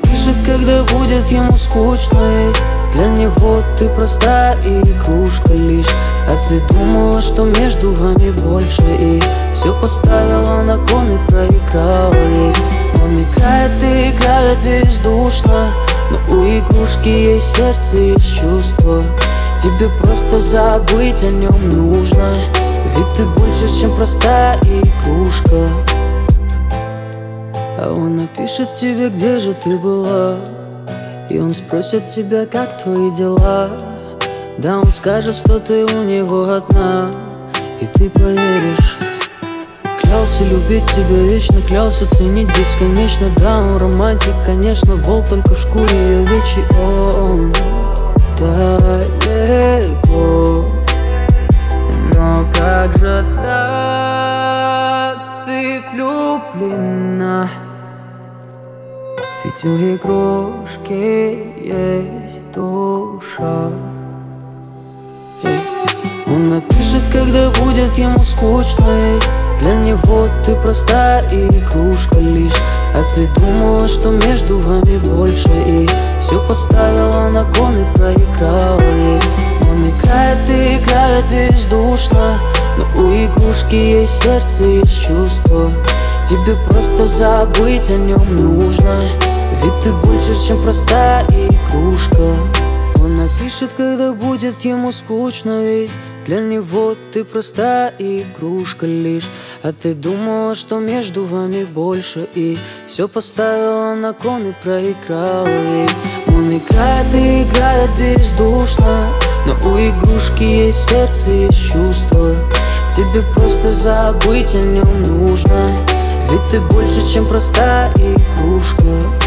напишет, когда будет ему скучно, и для него ты простая игрушка лишь. А ты думала, что между вами больше, и все поставила на кон и проиграла ей. Он играет и играет бездушно, но у игрушки есть сердце, есть чувство. Тебе просто забыть о нем нужно, ведь ты больше, чем простая игрушка. А он напишет тебе, где же ты была, и он спросит тебя, как твои дела. Да, он скажет, что ты у него одна, и ты поверишь. Клялся любить тебя вечно, клялся ценить бесконечно. Да, он романтик, конечно, волк только в шкуре овечьей. Он далеко, но как же так ты влюблена? Ведь у игрушки есть душа. Он напишет, когда будет ему скучно, и для него ты простая игрушка лишь. А ты думала, что между вами больше, и все поставила на кон и проиграла ей. Он играет и играет бездушно, но у игрушки есть сердце, есть чувство. Тебе просто забыть о нем нужно, ведь ты больше, чем простая игрушка. Он напишет, когда будет ему скучно, ведь для него ты простая игрушка лишь. А ты думала, что между вами больше, и все поставила на кон и проиграла ей. Он играет и играет бездушно, но у игрушки есть сердце, есть чувство. Тебе просто забыть о нем нужно, ведь ты больше, чем простая игрушка.